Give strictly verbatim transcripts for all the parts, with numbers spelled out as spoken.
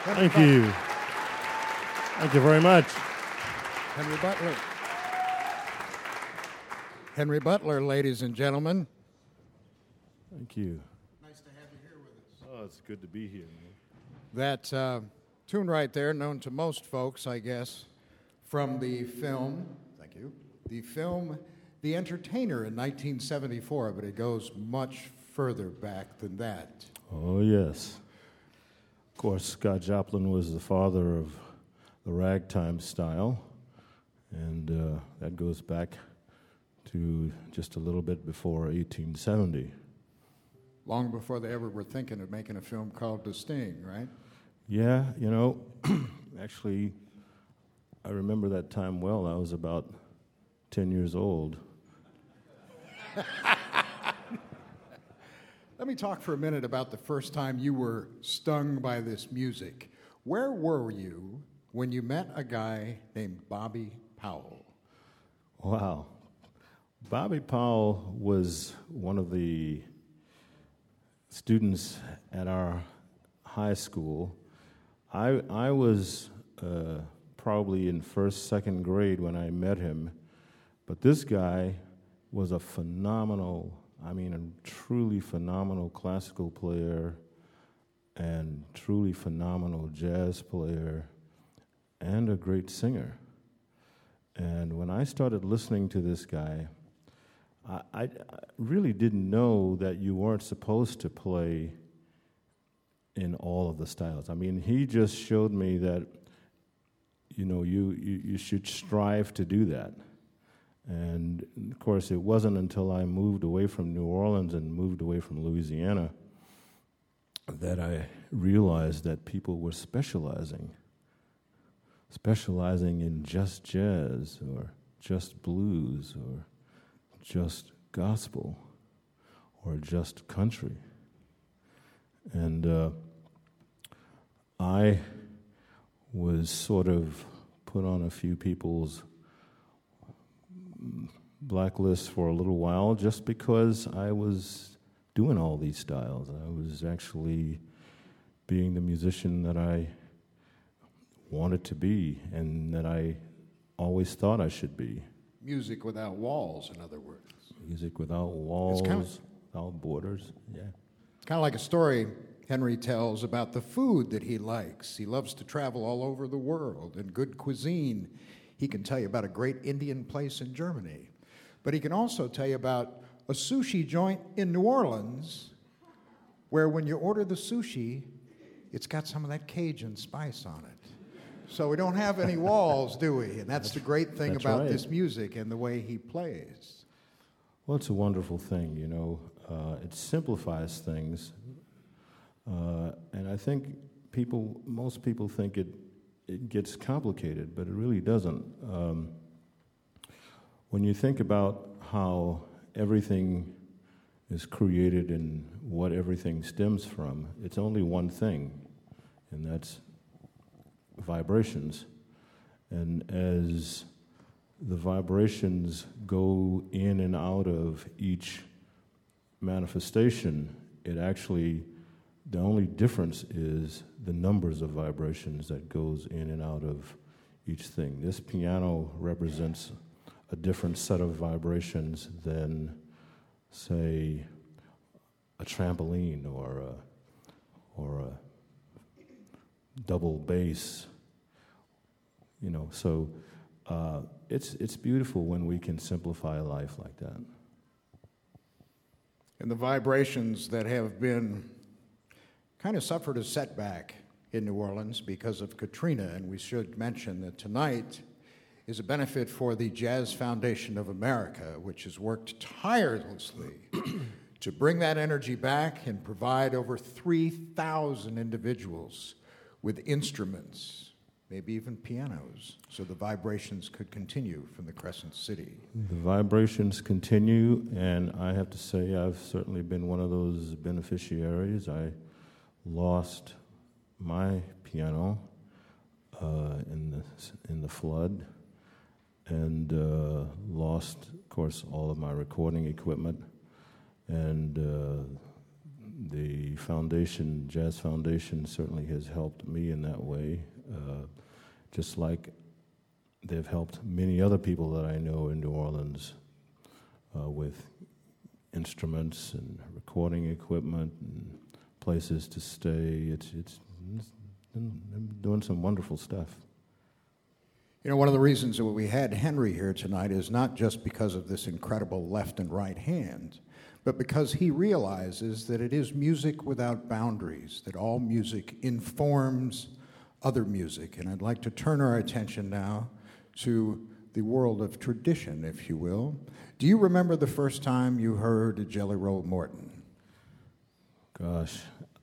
Henry Thank you. Thank you very much. Henry Butler. Henry Butler, ladies and gentlemen. Thank you. Nice to have you here with us. Oh, it's good to be here, man. That uh, tune right there, known to most folks, I guess, from the film, thank you, the film The Entertainer in nineteen seventy-four, but it goes much further back than that. Oh, yes. Of course, Scott Joplin was the father of the ragtime style, and uh, that goes back to just a little bit before eighteen seventy. Long before they ever were thinking of making a film called The Sting, right? Yeah, you know, actually, I remember that time well. I was about ten years old. Let me talk for a minute about the first time you were stung by this music. Where were you when you met a guy named Bobby Powell? Wow. Bobby Powell was one of the students at our high school. I I was uh, probably in first, second grade when I met him, but this guy was a phenomenal, I mean, a truly phenomenal classical player and truly phenomenal jazz player and a great singer. And when I started listening to this guy, I, I really didn't know that you weren't supposed to play in all of the styles. I mean, he just showed me that, you know, you, you, you should strive to do that. And, of course, it wasn't until I moved away from New Orleans and moved away from Louisiana that I realized that people were specializing, specializing in just jazz or just blues or just gospel or just country. And uh, I was sort of put on a few people's blacklist for a little while just because I was doing all these styles. I was actually being the musician that I wanted to be and that I always thought I should be. Music without walls, in other words. Music without walls, It's kinda, without borders, yeah. Kind of like a story Henry tells about the food that he likes. He loves to travel all over the world, and good cuisine. He can tell you about a great Indian place in Germany. But he can also tell you about a sushi joint in New Orleans where when you order the sushi, it's got some of that Cajun spice on it. So we don't have any walls, do we? And that's the great thing That's about right. this music and the way he plays. Well, it's a wonderful thing, you know. Uh, it simplifies things. Uh, and I think people, most people think it, it gets complicated, but it really doesn't. Um, when you think about how everything is created and what everything stems from, it's only one thing, and that's vibrations. And as the vibrations go in and out of each manifestation, it actually, the only difference is the numbers of vibrations that goes in and out of each thing. This piano represents a different set of vibrations than, say, a trampoline or a, or a double bass. You know, so uh, it's it's beautiful when we can simplify life like that. And the vibrations that have been kind of suffered a setback in New Orleans because of Katrina, and we should mention that tonight is a benefit for the Jazz Foundation of America, which has worked tirelessly to bring that energy back and provide over three thousand individuals with instruments, maybe even pianos, so the vibrations could continue from the Crescent City. The vibrations continue, and I have to say I've certainly been one of those beneficiaries. I lost my piano uh, in the in the flood, and uh, lost, of course, all of my recording equipment. And uh, the foundation, Jazz Foundation, certainly has helped me in that way, uh, just like they've helped many other people that I know in New Orleans uh, with instruments and recording equipment and places to stay. It's, it's, it's I'm doing some wonderful stuff. You know, one of the reasons that we had Henry here tonight is not just because of this incredible left and right hand, but because he realizes that it is music without boundaries, that all music informs other music. And I'd like to turn our attention now to the world of tradition, if you will. Do you remember the first time you heard Jelly Roll Morton? Gosh.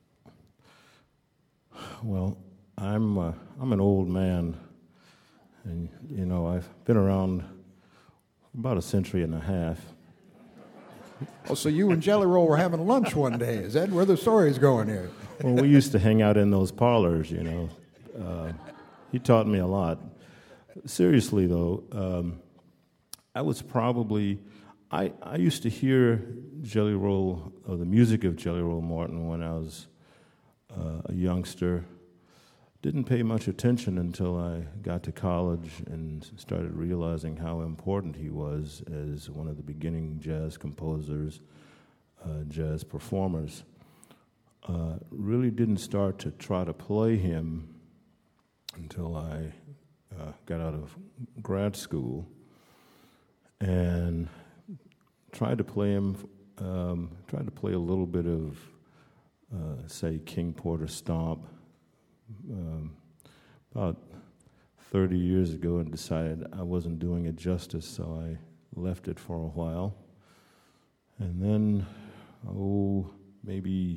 Well, I'm uh, I'm an old man, and you know I've been around about a century and a half. Oh, so you and Jelly Roll were having lunch one day. Is that where the story's going here? Well, we used to hang out in those parlors, you know. Uh, he taught me a lot. Seriously, though, um, I was probably, I, I used to hear Jelly Roll, or the music of Jelly Roll Morton when I was uh, a youngster. Didn't pay much attention until I got to college and started realizing how important he was as one of the beginning jazz composers, uh, jazz performers. Uh, really didn't start to try to play him until I uh, got out of grad school and tried to play him, um, tried to play a little bit of, uh, say, King Porter Stomp, Um, about thirty years ago, and decided I wasn't doing it justice, so I left it for a while. And then, oh, maybe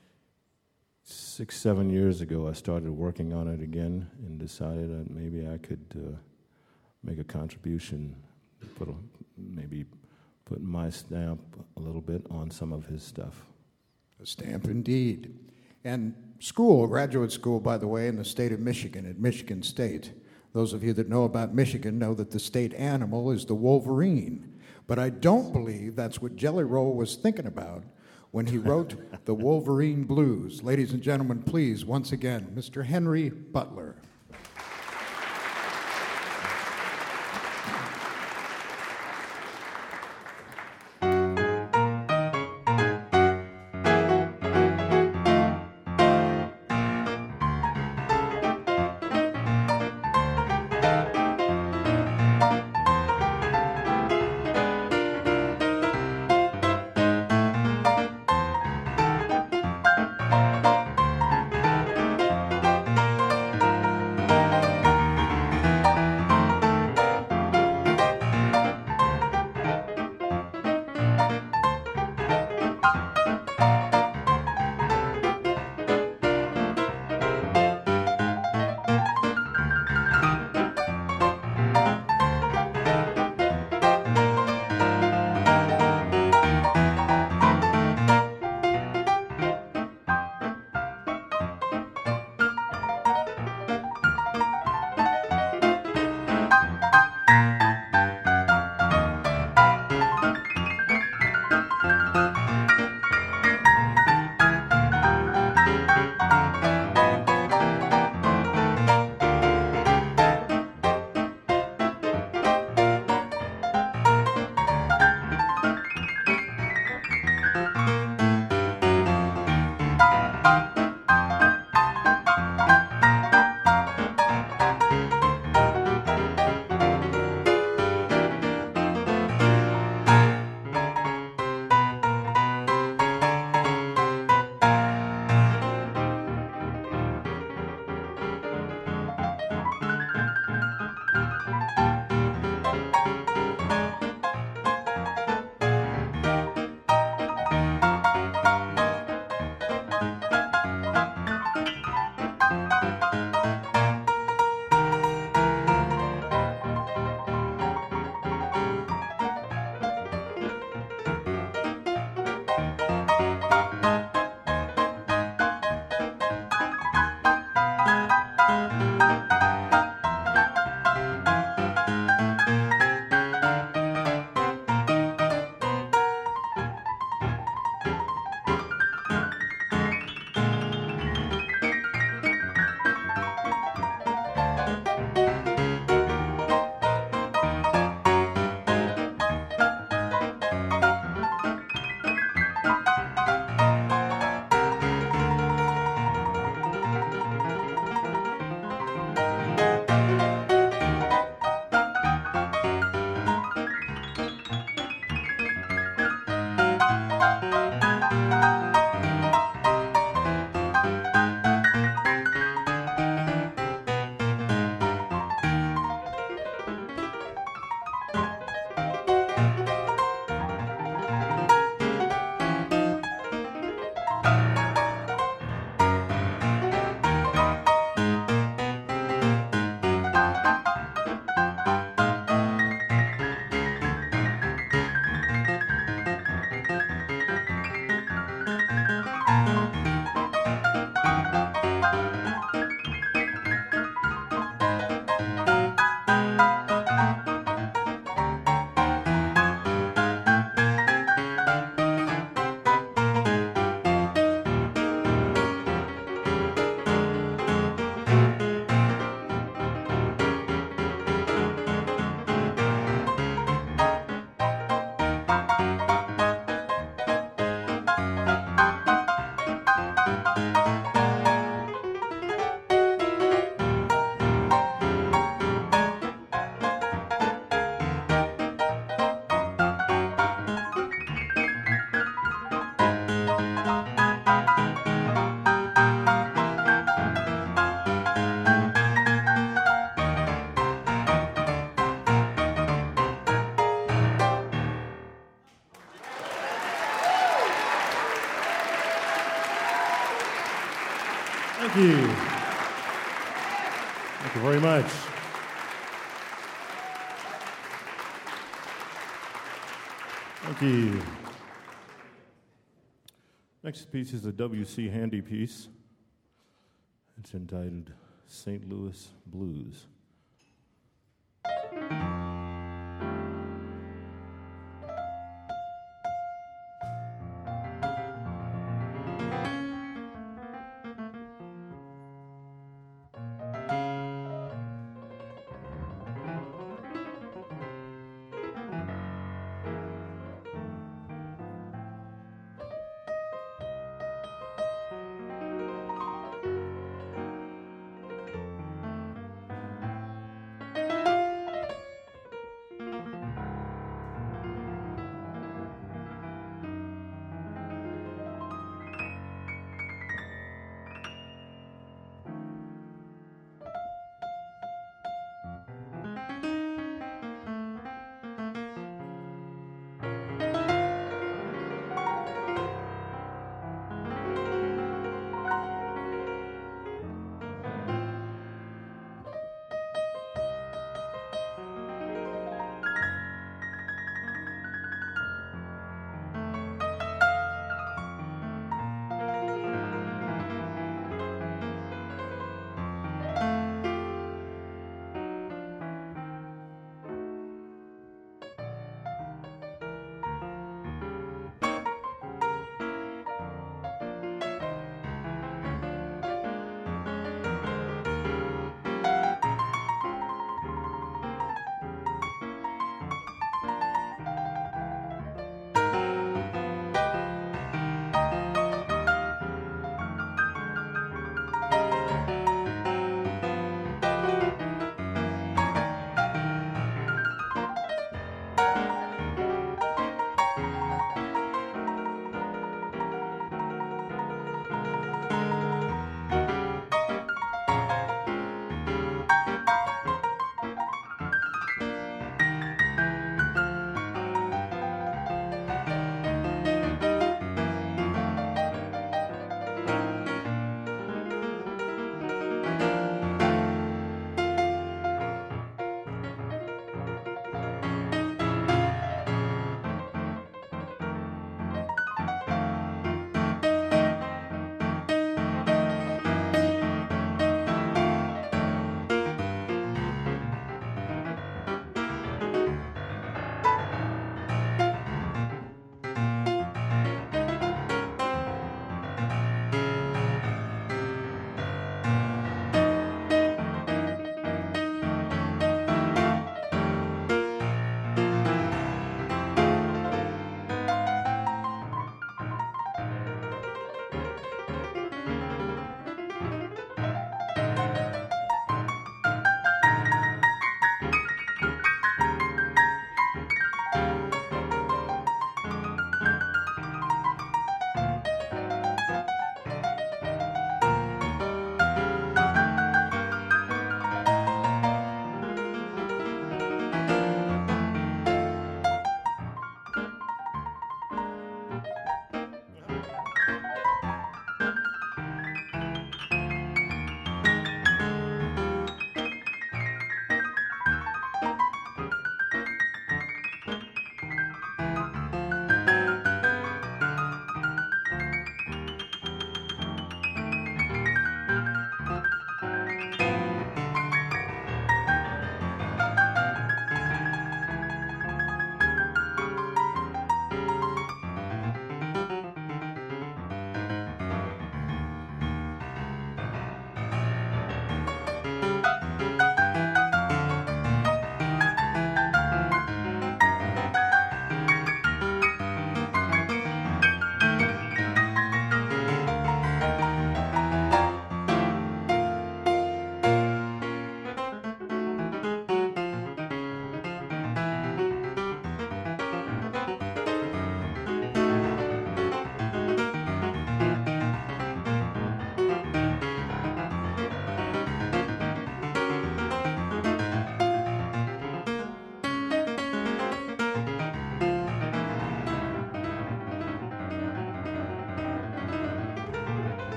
six, seven years ago, I started working on it again and decided that maybe I could uh, make a contribution, put a, maybe put my stamp a little bit on some of his stuff. A stamp indeed. And school, graduate school, by the way, in the state of Michigan, at Michigan State. Those of you that know about Michigan know that the state animal is the wolverine. But I don't believe that's what Jelly Roll was thinking about when he wrote the Wolverine Blues. Ladies and gentlemen, please, once again, Mister Henry Butler. Thank you. Thank you very much. Thank you. Next piece is a W C Handy piece. It's entitled Saint Louis Blues.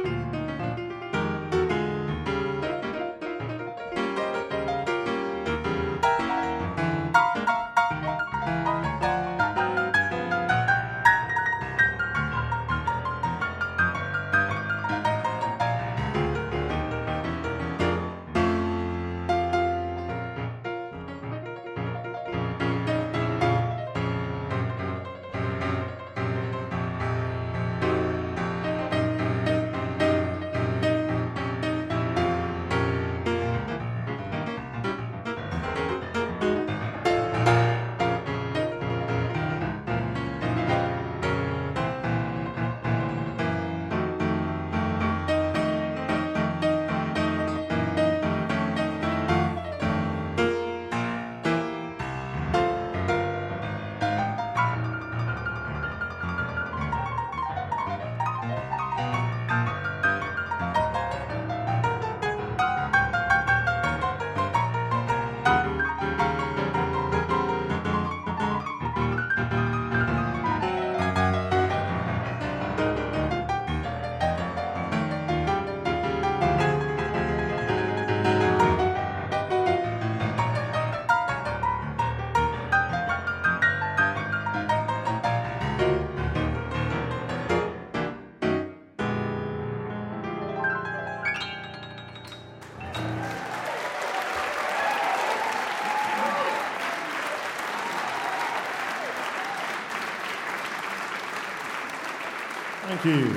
Thank you.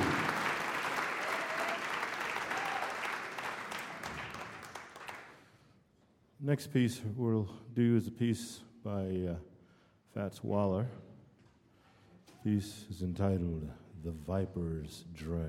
Next piece we'll do is a piece by uh, Fats Waller. The piece is entitled The Viper's Drag.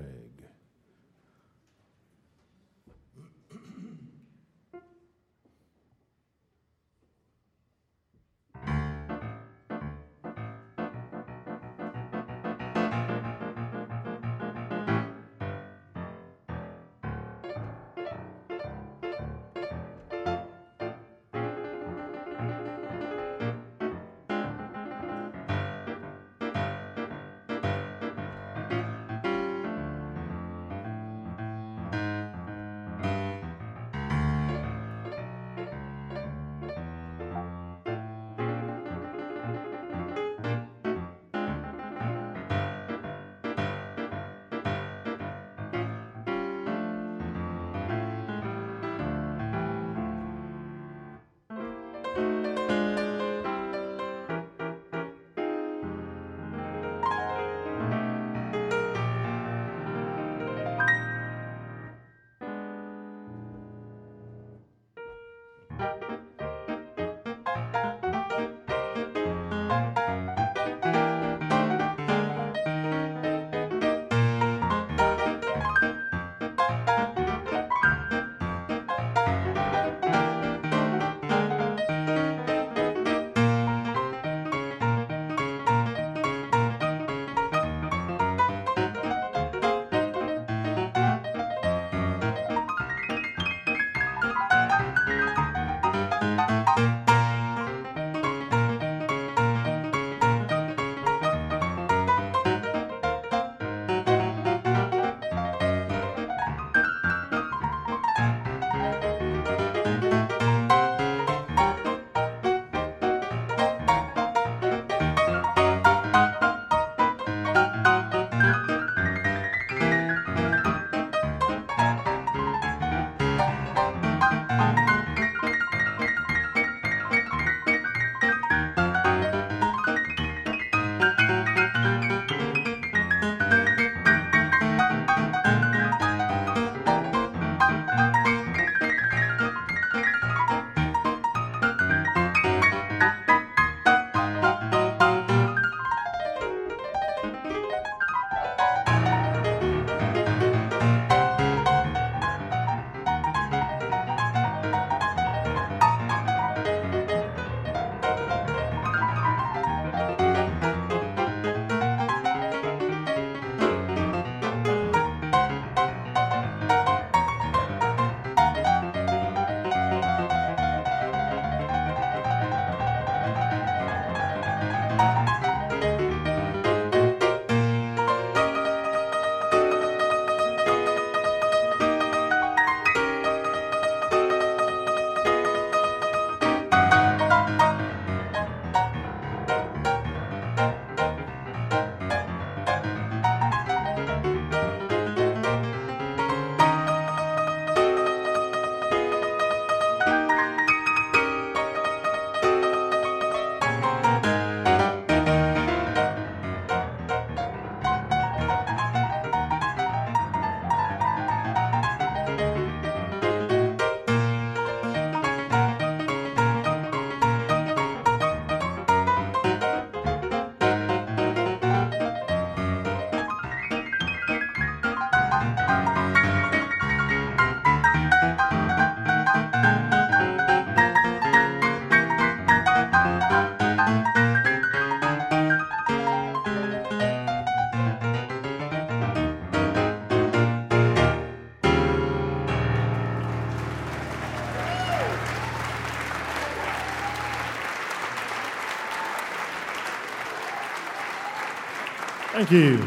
Thank you.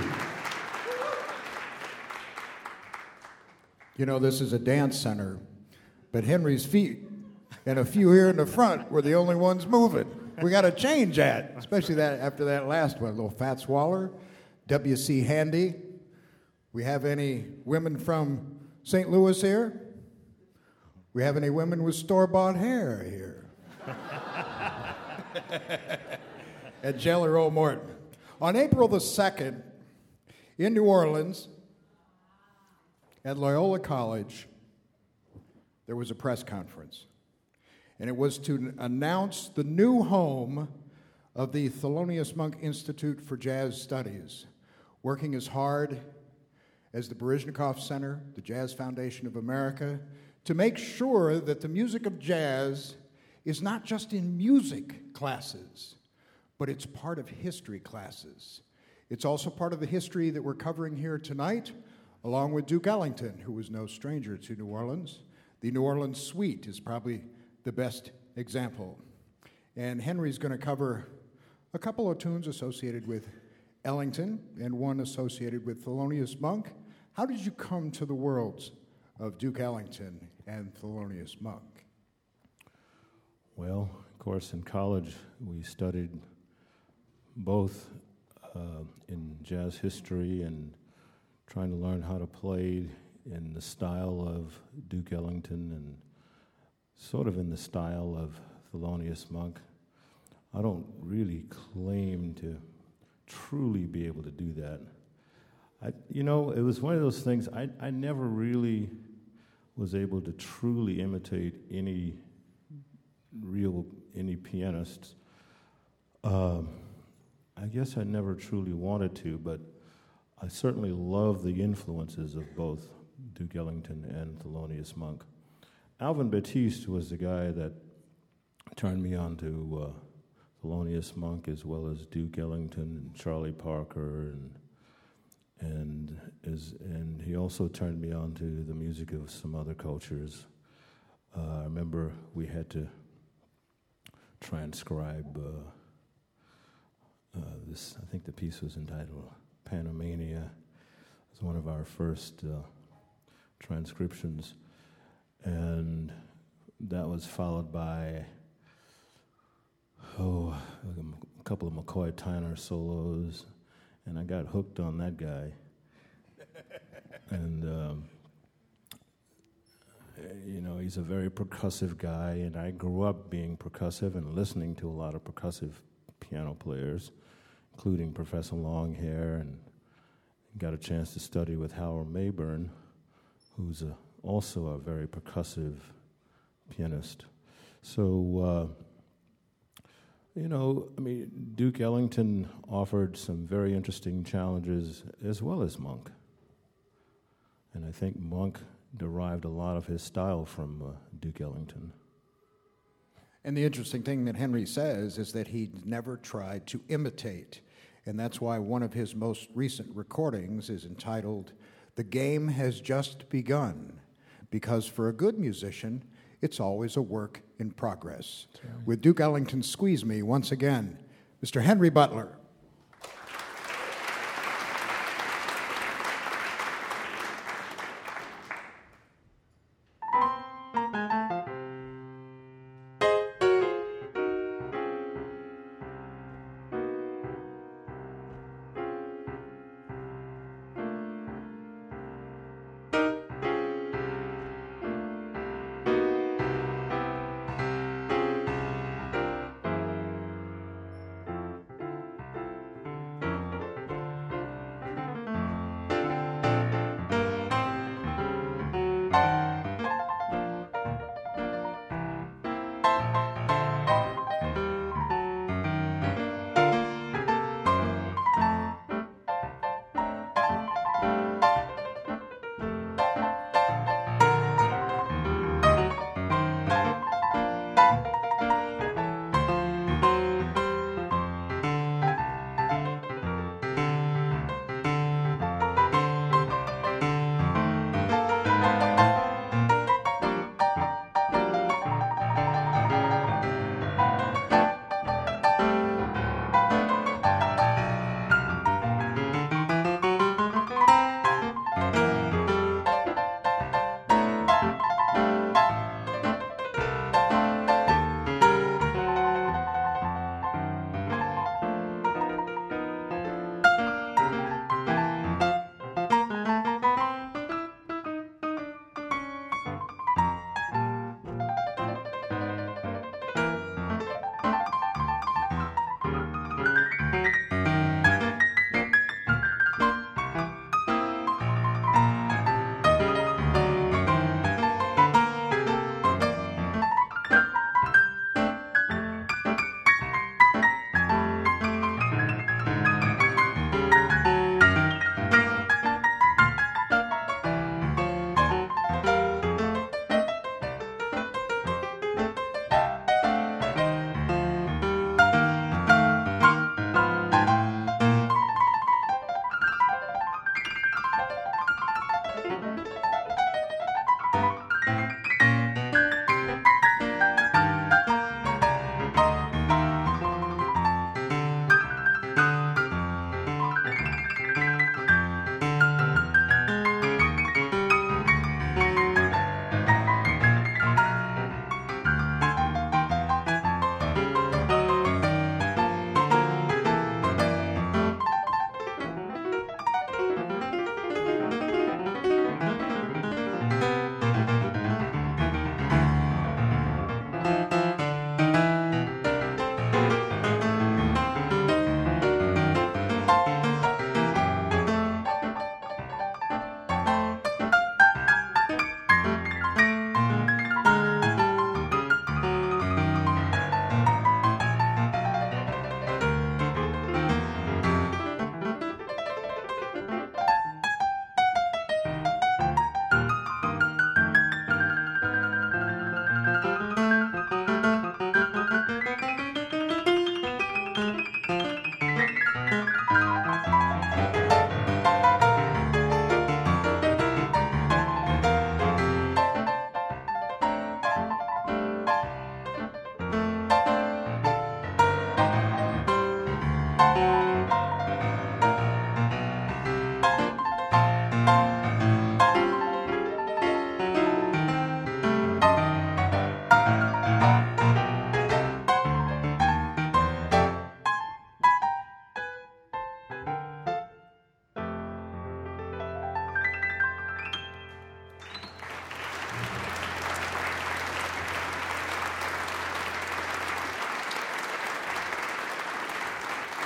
You know, this is a dance center, but Henry's feet and a few here in the front were the only ones moving. We got to change that, especially that after that last one. Little Fats Waller, W C Handy. We have any women from Saint Louis here? We have any women with store-bought hair here? And Jelly Roll Morton. On April the second, in New Orleans, at Loyola College, there was a press conference. And it was to announce the new home of the Thelonious Monk Institute for Jazz Studies, working as hard as the Baryshnikov Center, the Jazz Foundation of America, to make sure that the music of jazz is not just in music classes, but it's part of history classes. It's also part of the history that we're covering here tonight, along with Duke Ellington, who was no stranger to New Orleans. The New Orleans Suite is probably the best example. And Henry's going to cover a couple of tunes associated with Ellington and one associated with Thelonious Monk. How did you come to the worlds of Duke Ellington and Thelonious Monk? Well, of course, in college, we studied both uh, in jazz history and trying to learn how to play in the style of Duke Ellington and sort of in the style of Thelonious Monk. I don't really claim to truly be able to do that. I, you know, it was one of those things, I, I never really was able to truly imitate any real, any pianists. Um, I guess I never truly wanted to, but I certainly love the influences of both Duke Ellington and Thelonious Monk. Alvin Batiste was the guy that turned me on to uh, Thelonious Monk, as well as Duke Ellington and Charlie Parker, and and is and he also turned me on to the music of some other cultures. Uh, I remember we had to transcribe uh, uh, this. I think the piece was entitled Panamania. It was one of our first uh, transcriptions, and that was followed by oh a couple of McCoy Tyner solos, and I got hooked on that guy. and um, you know, he's a very percussive guy, and I grew up being percussive and listening to a lot of percussive piano players, including Professor Longhair, and got a chance to study with Howard Mayburn, who's a, also a very percussive pianist. So, uh, you know, I mean, Duke Ellington offered some very interesting challenges, as well as Monk. And I think Monk derived a lot of his style from uh, Duke Ellington. And the interesting thing that Henry says is that he never tried to imitate. And that's why one of his most recent recordings is entitled, "The Game Has Just Begun," because for a good musician, it's always a work in progress. Right. With Duke Ellington's Squeeze Me, once again, Mister Henry Butler.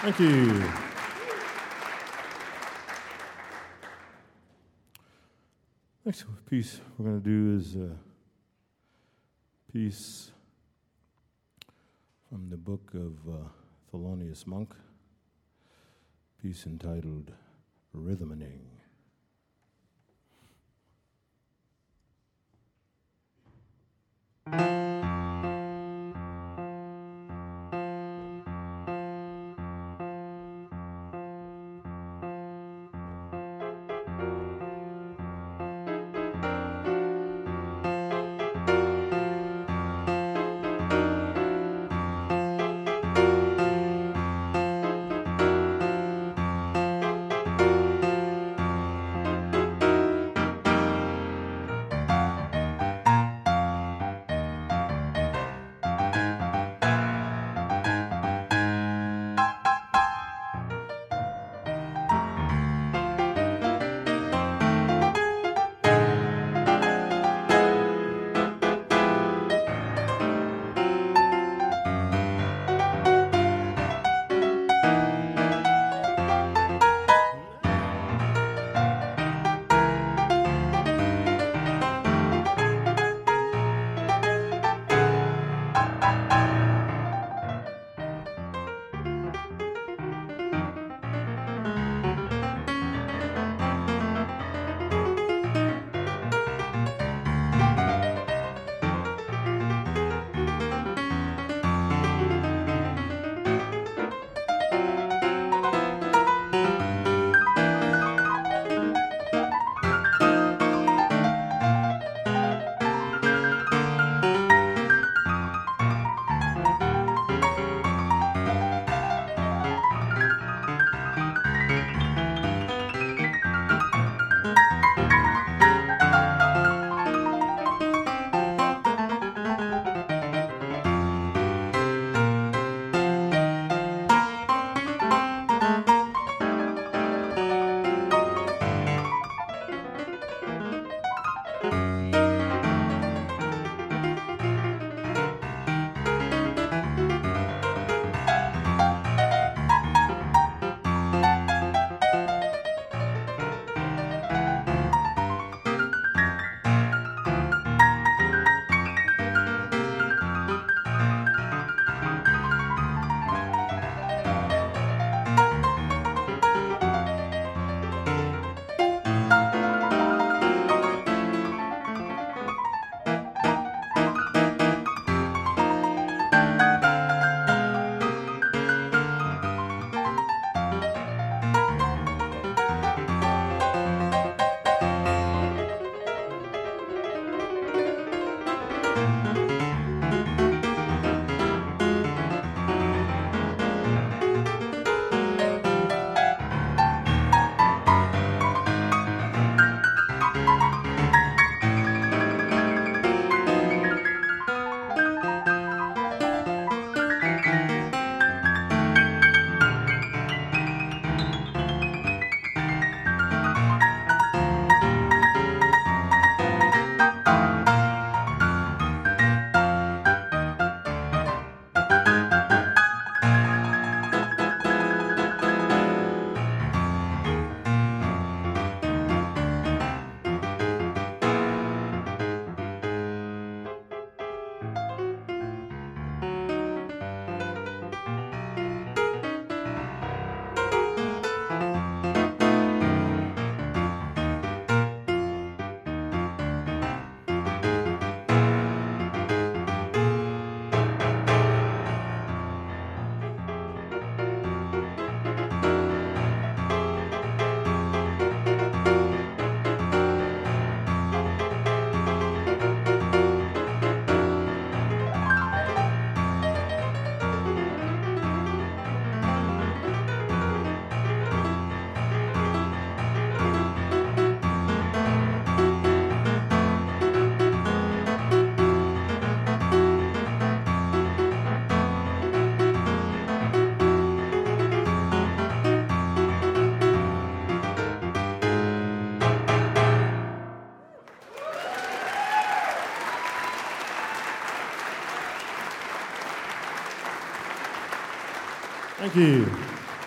Thank you. Next piece we're going to do is a piece from the book of uh, Thelonious Monk, a piece entitled Rhythmening. Thank you.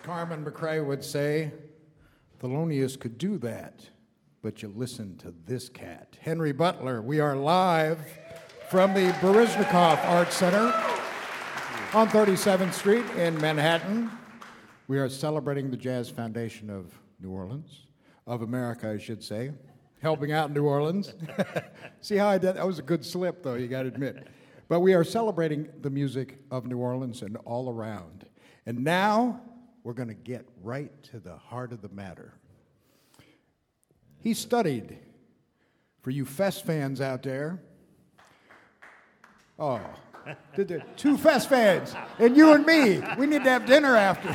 Carmen McRae would say, Thelonious could do that, but you listen to this cat. Henry Butler, we are live from the Baryshnikov Art Center on thirty-seventh Street in Manhattan. We are celebrating the Jazz Foundation of New Orleans, of America, I should say, helping out New Orleans. See how I did? That was a good slip, though, you got to admit. But we are celebrating the music of New Orleans and all around. And now we're going to get right to the heart of the matter. He studied, for you Fest fans out there, oh, did there, two Fest fans, and you and me, we need to have dinner after.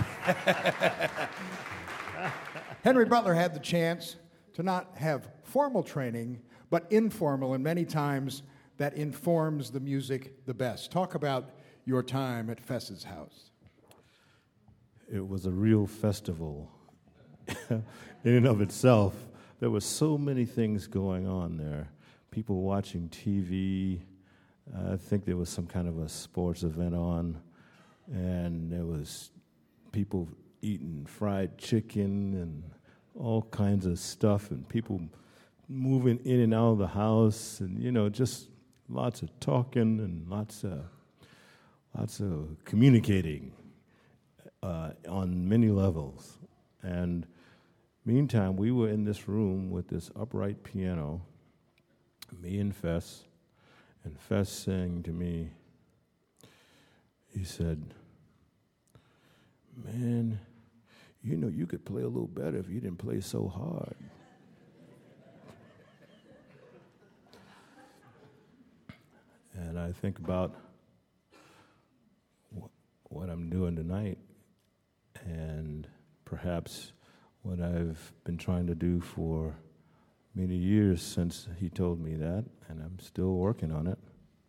Henry Butler had the chance to not have formal training, but informal, and many times that informs the music the best. Talk about your time at Fess's house. It was a real festival in and of itself. There were so many things going on there. People watching T V. Uh, I think there was some kind of a sports event on, and there was people eating fried chicken and all kinds of stuff, and people moving in and out of the house, and you know, just lots of talking and lots of lots of communicating uh, on many levels. And meantime, we were in this room with this upright piano, me and Fess, and Fess saying to me, he said, "Man, you know, you could play a little better if you didn't play so hard." And I think about wh- what I'm doing tonight, and perhaps what I've been trying to do for many years since he told me that, and I'm still working on it.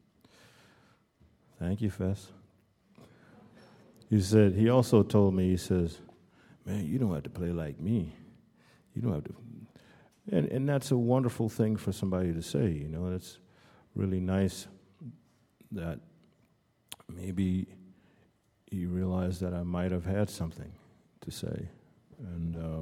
Thank you, Fess. He said, he also told me, he says, "Man, you don't have to play like me. You don't have to." And, and that's a wonderful thing for somebody to say, you know. It's really nice that maybe he realized that I might have had something to say. And, uh,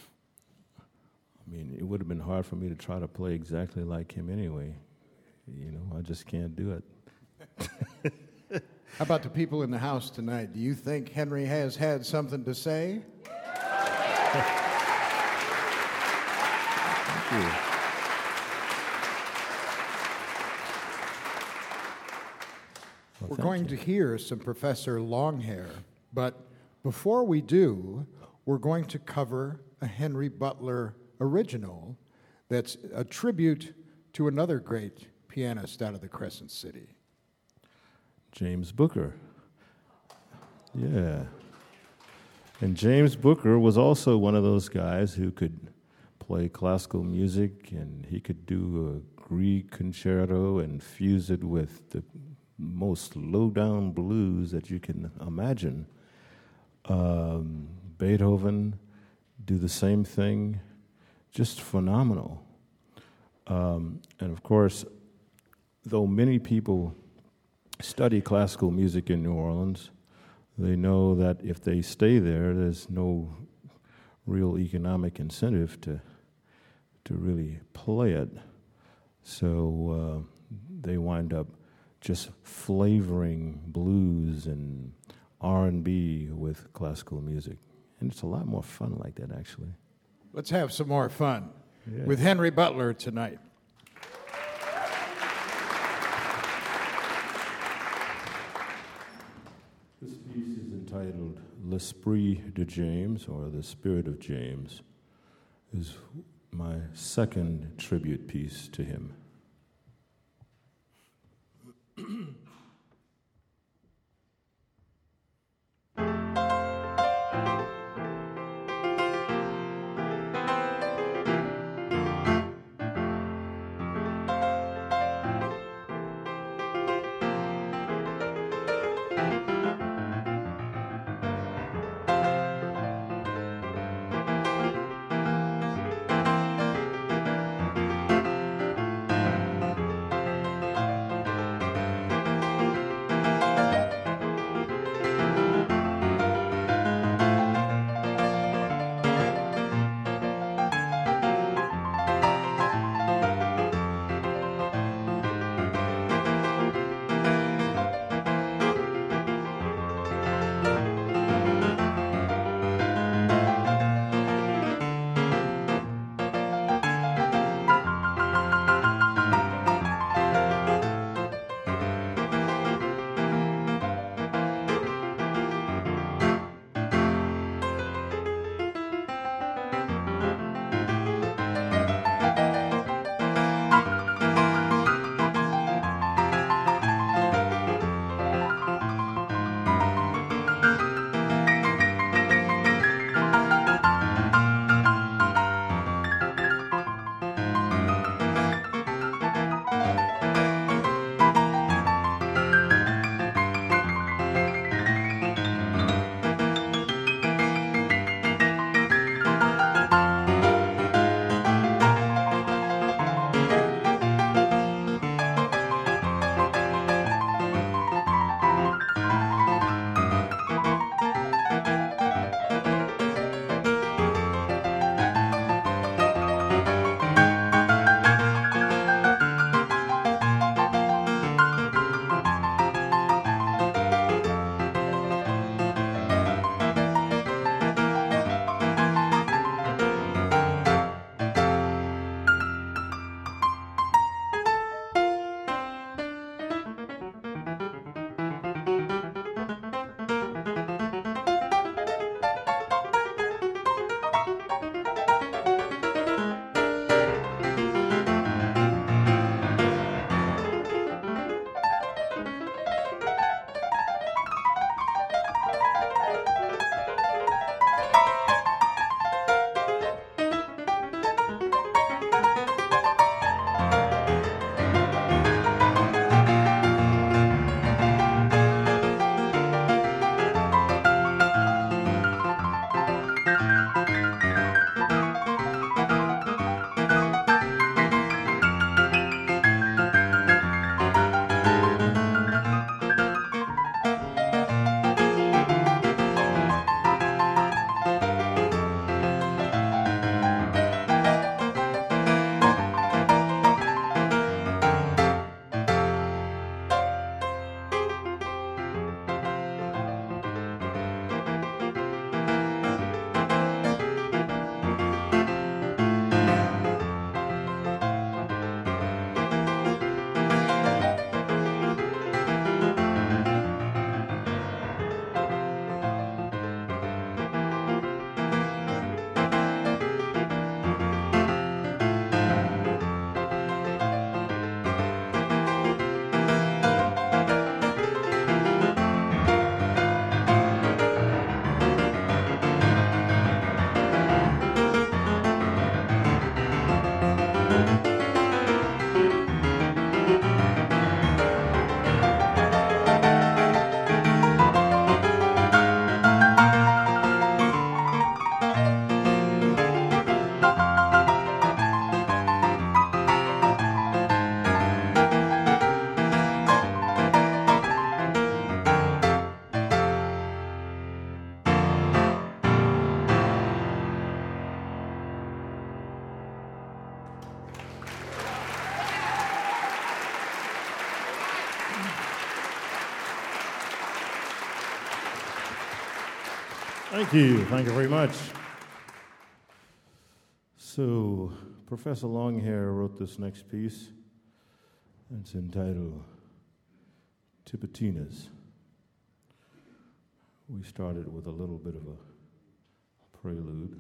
I mean, it would have been hard for me to try to play exactly like him anyway. You know, I just can't do it. How about the people in the house tonight? Do you think Henry has had something to say? Thank you. Well, We're thank going you. to hear some Professor Longhair, but before we do, we're going to cover a Henry Butler original that's a tribute to another great pianist out of the Crescent City. James Booker. Yeah. And James Booker was also one of those guys who could play classical music, and he could do a Grieg concerto and fuse it with the most low-down blues that you can imagine. Um, Beethoven do the same thing, just phenomenal. Um, and of course, though many people study classical music in New Orleans, they know that if they stay there, there's no real economic incentive to to really play it. So uh, they wind up just flavoring blues and R and B with classical music. And it's a lot more fun like that, actually. Let's have some more fun Yeah. with Henry Butler tonight. This piece is entitled L'Esprit de James, or The Spirit of James, is my second tribute piece to him. Thank you. Thank you very much. So, Professor Longhair wrote this next piece. It's entitled Tipitinas. We started with a little bit of a prelude.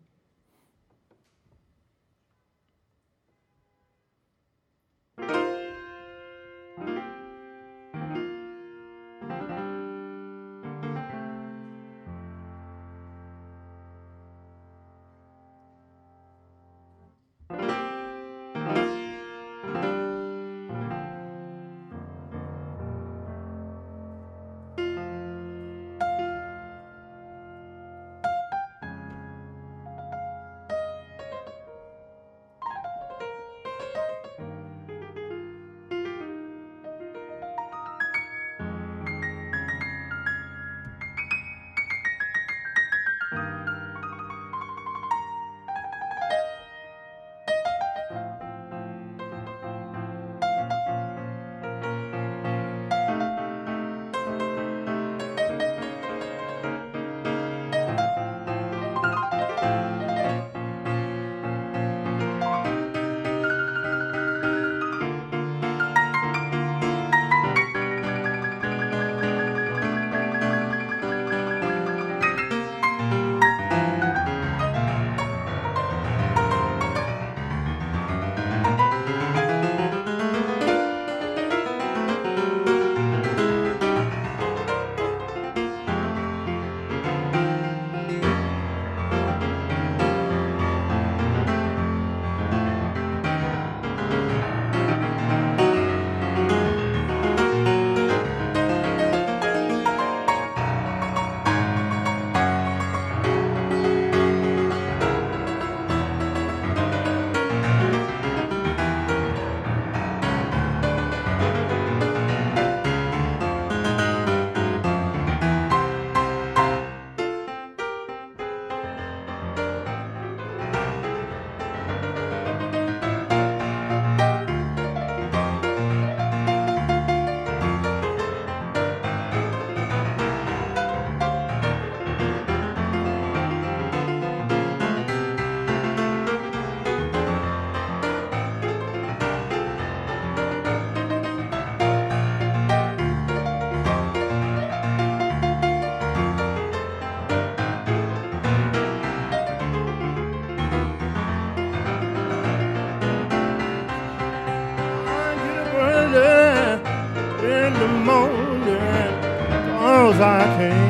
I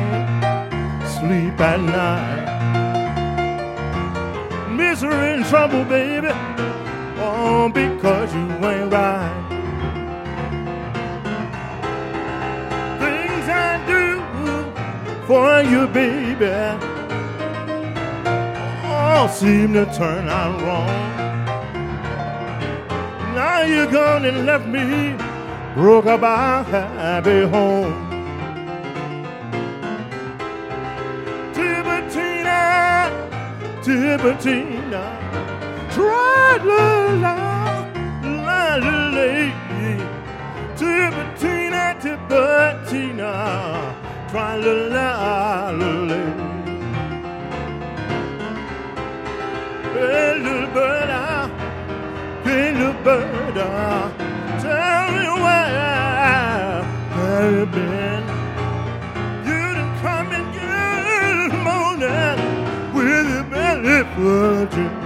can't sleep at night. Misery and trouble, baby, all because you ain't right. Things I do for you, baby, all seem to turn out wrong. Now you're gone and left me broke up our happy home. Tipitiina, tra-la-la, la-la-la. Tipitiina, Tipitiina, tra-la-la-la. Hey, little bird, hey, little bird, tell me where have you been? You done come and good morning with your belly full of gin.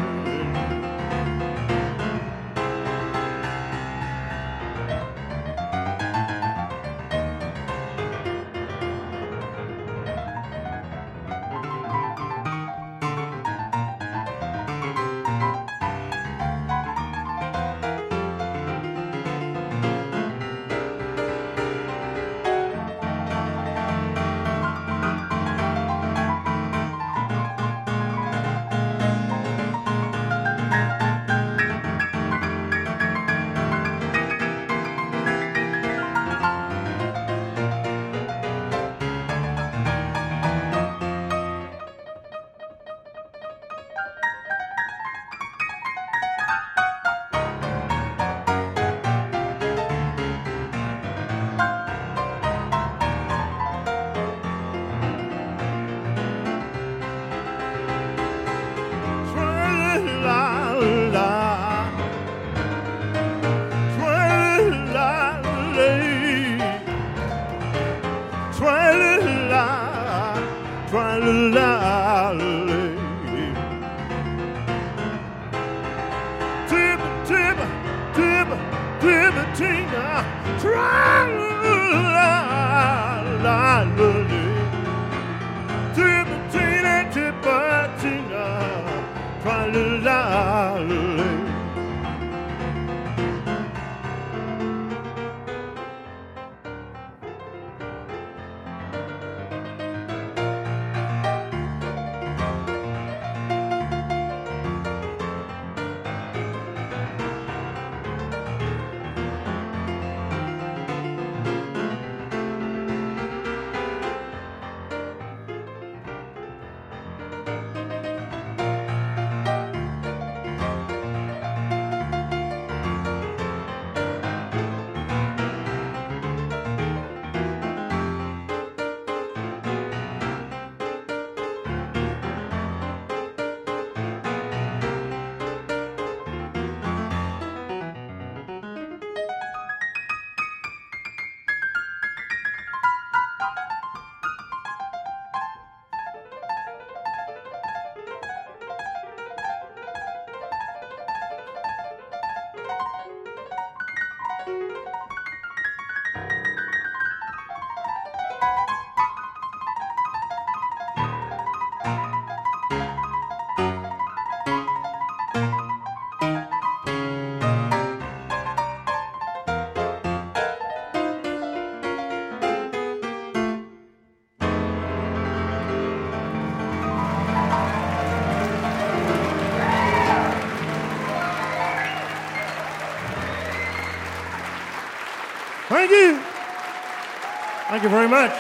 Thank you. Thank you very much.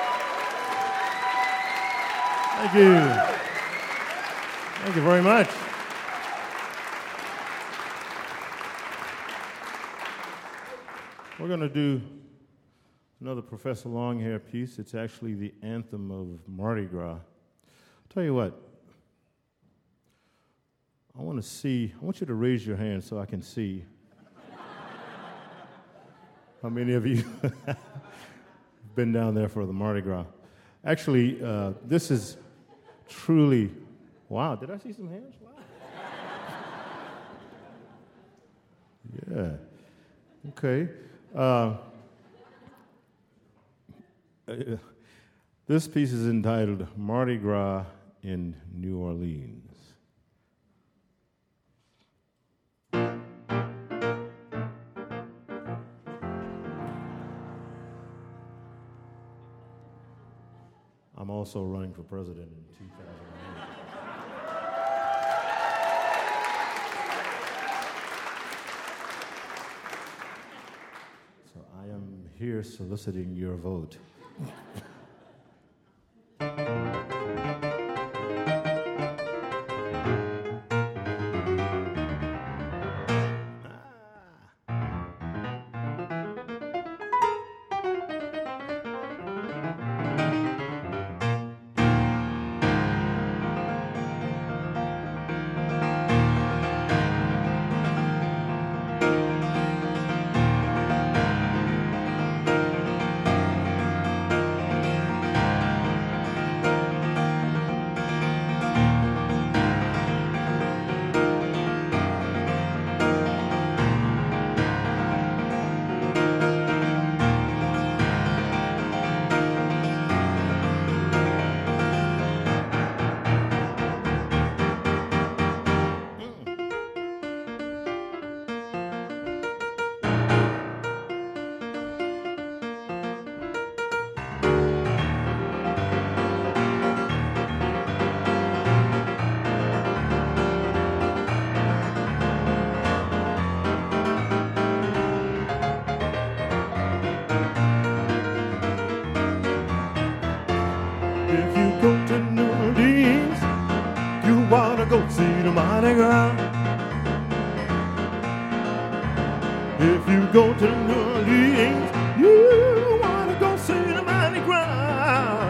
Thank you. Thank you very much. We're going to do another Professor Longhair piece. It's actually the anthem of Mardi Gras. I'll tell you what. I want to see, I want you to raise your hand so I can see how many of you have been down there for the Mardi Gras. Actually, uh, this is truly, wow, did I see some hands? Wow. Yeah, okay. Uh, this piece is entitled Mardi Gras in New Orleans. I'm also running for president in two thousand eight. So I am here soliciting your vote. If you go to New Orleans, you want to go see the Mardi Gras.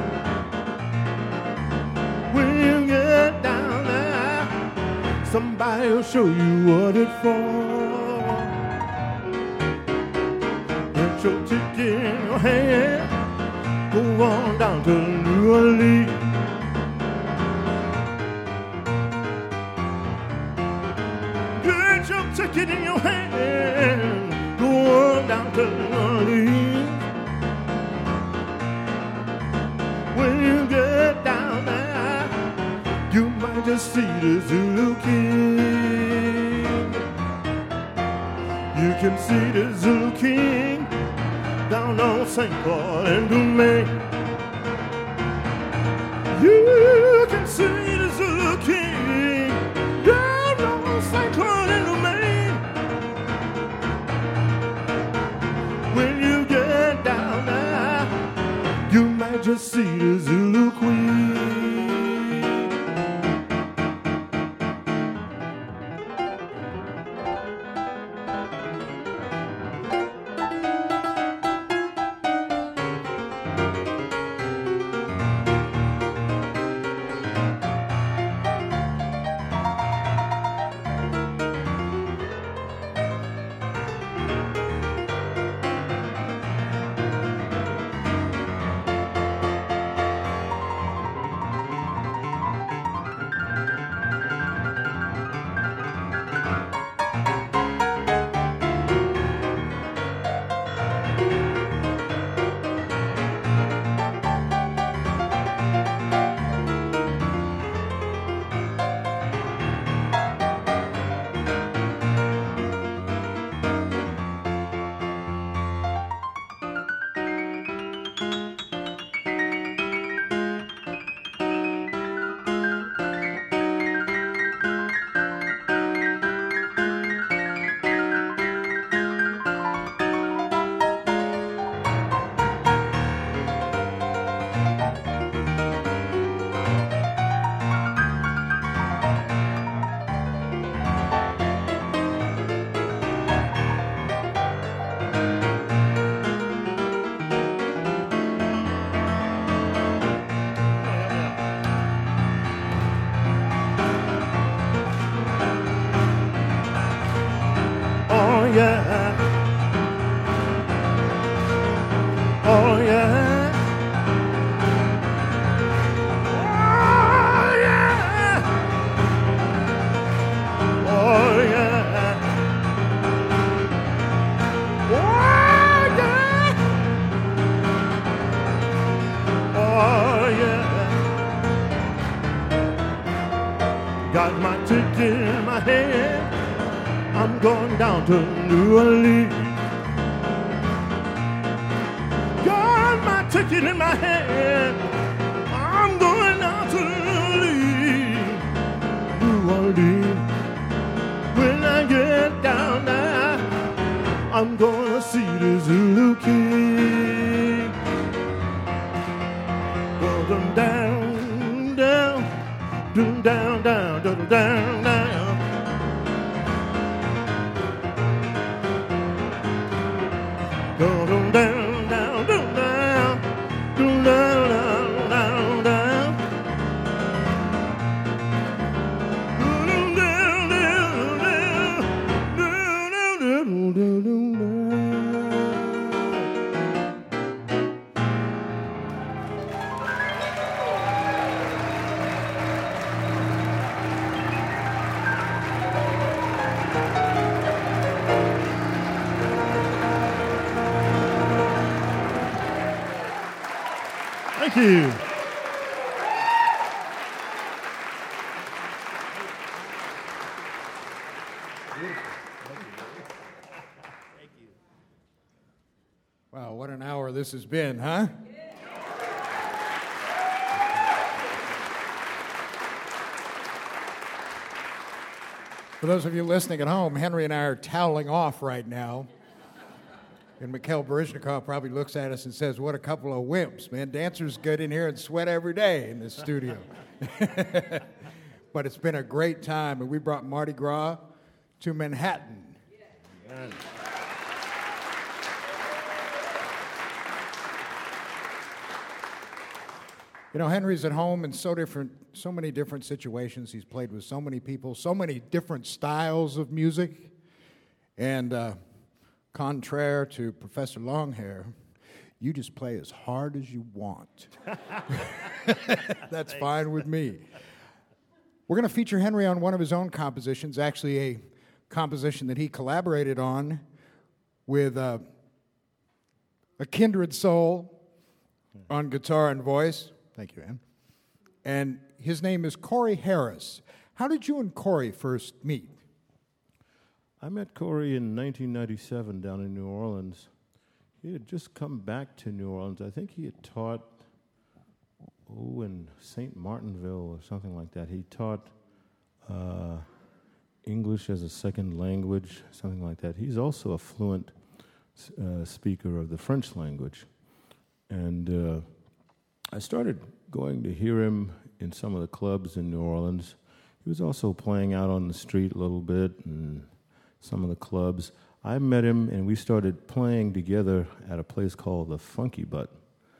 When you get down there, somebody will show you what it's for. Get your ticket in your hand, go on down to New Orleans. Get your ticket in your hand, go on down down to New Orleans. When you get down there, you might just see the Zulu King. You can see the Zulu King down on Saint Paul and Domingue. You can see the Zulu King down on Saint Claude and Domingue. When you get down there, you might just see the Zulu Queen. Yeah. Oh yeah. Oh yeah. Oh yeah. Oh yeah. Oh yeah. Got my ticket in my hand. I'm going down to New Orleans. Got my ticket in my hand. I'm going down to New Orleans. New Orleans. When I get down there, I'm gonna see the Zulu King. Go down, down, down, down, down, down, down, down, down. Down, down, down, down, down, down, down, down, down. Down, down, down, down, down, down, down, down. Thank you. Wow, what an hour this has been, huh? For those of you listening at home, Henry and I are toweling off right now. And Mikhail Baryshnikov probably looks at us and says, what a couple of wimps, man. Dancers get in here and sweat every day in this studio. But it's been a great time, and we brought Mardi Gras to Manhattan. Yeah. You know, Henry's at home in so different, so many different situations. He's played with so many people, so many different styles of music. And uh, contraire to Professor Longhair, you just play as hard as you want. That's fine with me. We're going to feature Henry on one of his own compositions, actually a composition that he collaborated on with uh, a kindred soul on guitar and voice. Thank you, Ann. And his name is Corey Harris. How did you and Corey first meet? I met Corey in nineteen ninety-seven down in New Orleans. He had just come back to New Orleans. I think he had taught, oh, in Saint Martinville or something like that. He taught uh, English as a second language, something like that. He's also a fluent uh, speaker of the French language. And uh, I started going to hear him in some of the clubs in New Orleans. He was also playing out on the street a little bit and some of the clubs. I met him, and we started playing together at a place called the Funky Butt.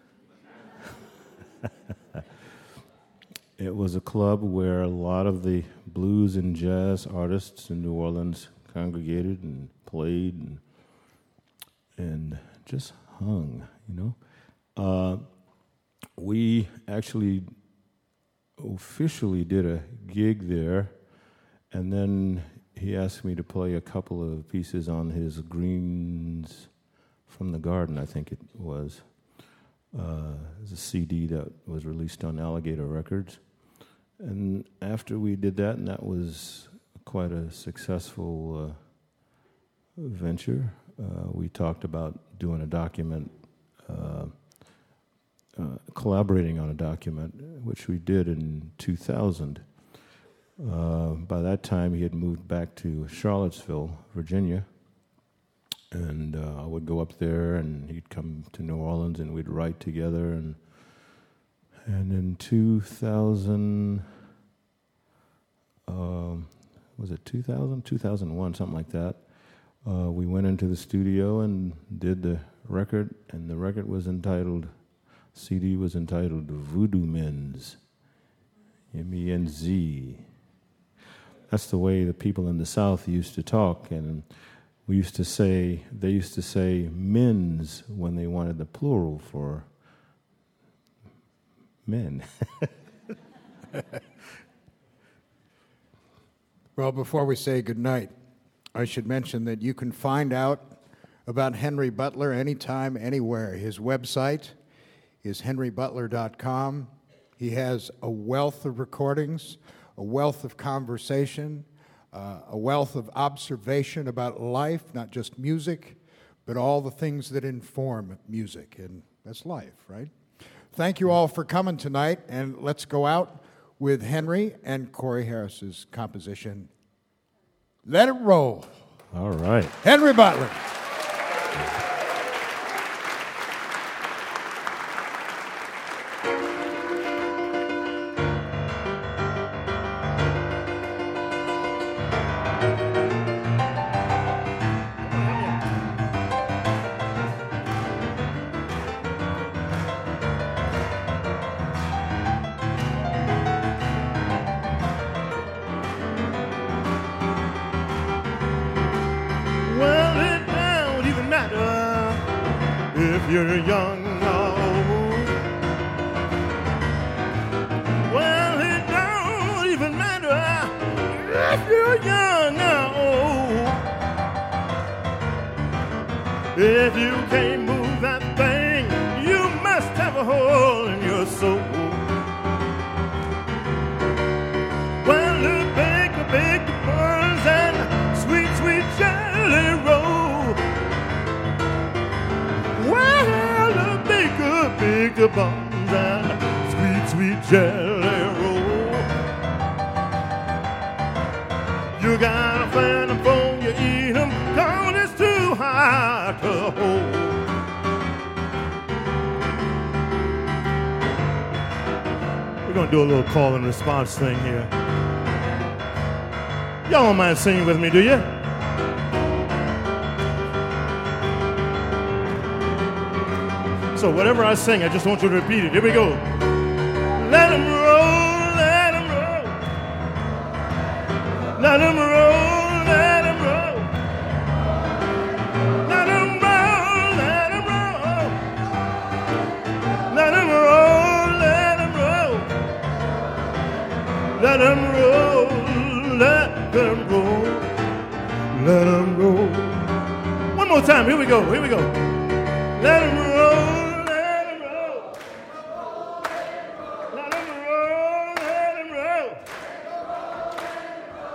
It was a club where a lot of the blues and jazz artists in New Orleans congregated and played and, and just hung, you know. Uh, we actually officially did a gig there, and then he asked me to play a couple of pieces on his Greens from the Garden, I think it was. Uh, it was a C D that was released on Alligator Records. And after we did that, and that was quite a successful uh, venture, uh, we talked about doing a document, uh, uh, collaborating on a document, which we did in two thousand. Uh, by that time, he had moved back to Charlottesville, Virginia, and uh, I would go up there, and he'd come to New Orleans, and we'd write together. And and in two thousand, um, was it two thousand, two thousand one, something like that, uh, we went into the studio and did the record, and the record was entitled, C D was entitled Voodoo Menz, M E N Z. That's the way the people in the South used to talk, and we used to say, they used to say men's when they wanted the plural for men. Well, before we say goodnight, I should mention that you can find out about Henry Butler anytime, anywhere. His website is henry butler dot com. He has a wealth of recordings, a wealth of conversation, uh, a wealth of observation about life, not just music, but all the things that inform music, and that's life, right? Thank you all for coming tonight, and let's go out with Henry and Corey Harris's composition, Let It Roll. All right. Henry Butler. If you're young or old, well, it don't even matter if you're young or old. If you can't move that thing, you must have a hole in your soul. Well, the baker baked the buns and sweet, sweet jelly roll. Well, the baker baked the buns and sweet, sweet jelly roll. You gotta fan them before you eat them, 'cause it's too hard to hold. We're gonna do a little call and response thing here. Y'all don't mind singing with me, do you? So whatever I sing, I just want you to repeat it. Here we go. Let 'em roll, let 'em roll. Let 'em roll, let 'em roll. Let 'em roll, let 'em roll. Let 'em roll, let 'em roll. Let 'em roll, let 'em roll. Let 'em roll. One more time, here we go, here we go. Let 'em roll.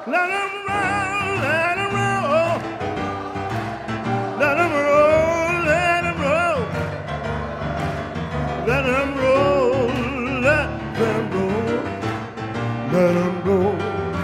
Let 'em roll, let 'em roll. Let 'em roll, let 'em roll. Let 'em roll, let 'em roll. Let 'em roll.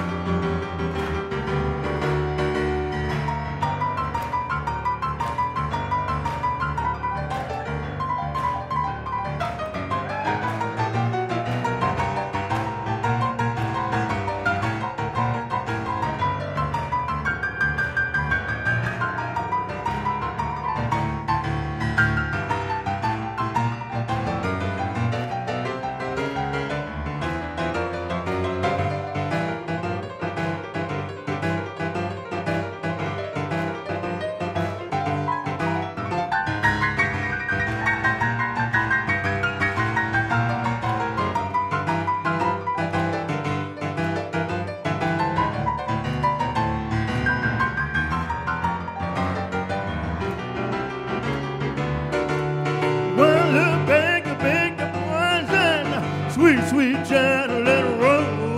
Sweet, sweet Janet, let it roll.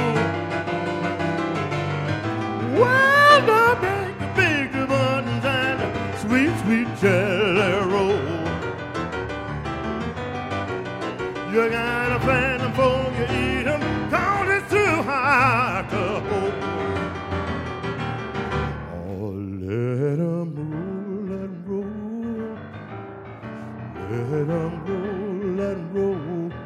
Well, the big, the big buttons and sweet, sweet Janet, let it roll. You gotta plan them before you eat them, 'cause it's too hard to hold. Oh, let 'em roll, let 'em roll. Let 'em roll, let 'em roll.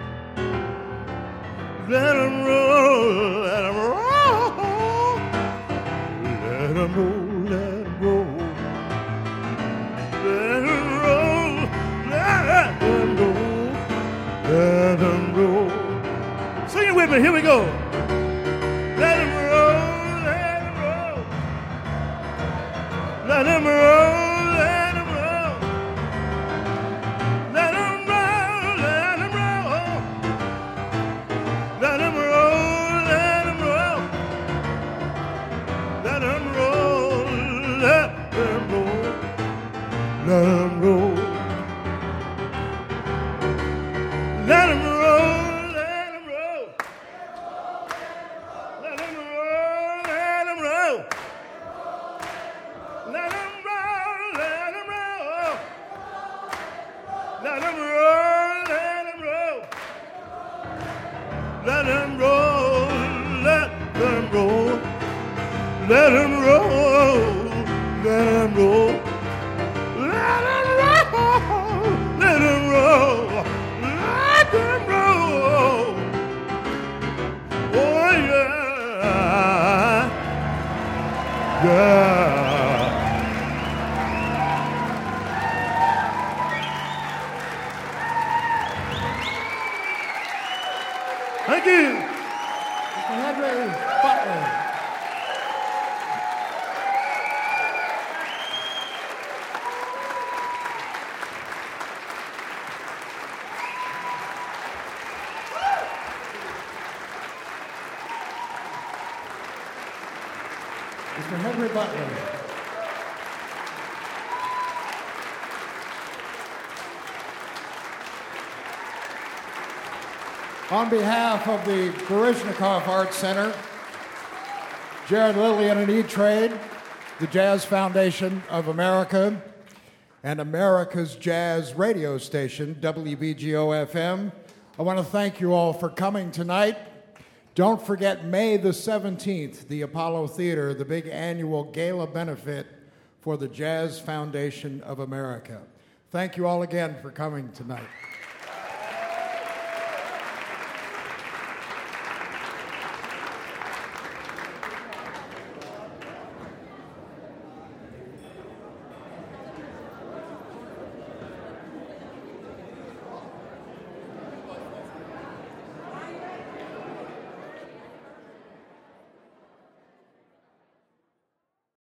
Let 'em roll, let 'em roll. Let 'em roll, let 'em roll. Let 'em roll, let 'em roll. Let 'em roll. Sing it with me, here we go. Let 'em roll, let 'em roll. Let 'em roll, let 'em roll. Let 'em roll, let 'em roll. Let 'em roll, let 'em roll. Let 'em roll, let 'em roll. Let 'em roll. Let 'em roll, let 'em roll. Let 'em roll, let 'em roll. Let 'em roll, let 'em roll. Let 'em roll, let 'em roll. Let 'em roll, let 'em roll. Let 'em roll, let 'em roll. Let 'em roll, let 'em roll. Let 'em roll. Oh yeah, yeah. Thank you. Mister Henry Butler. Mister Henry Butler. On behalf of the Baryshnikov Arts Center, Jared Lillian and E-Trade, the Jazz Foundation of America, and America's Jazz radio station, W B G O F M, I want to thank you all for coming tonight. Don't forget May the seventeenth, the Apollo Theater, the big annual gala benefit for the Jazz Foundation of America. Thank you all again for coming tonight.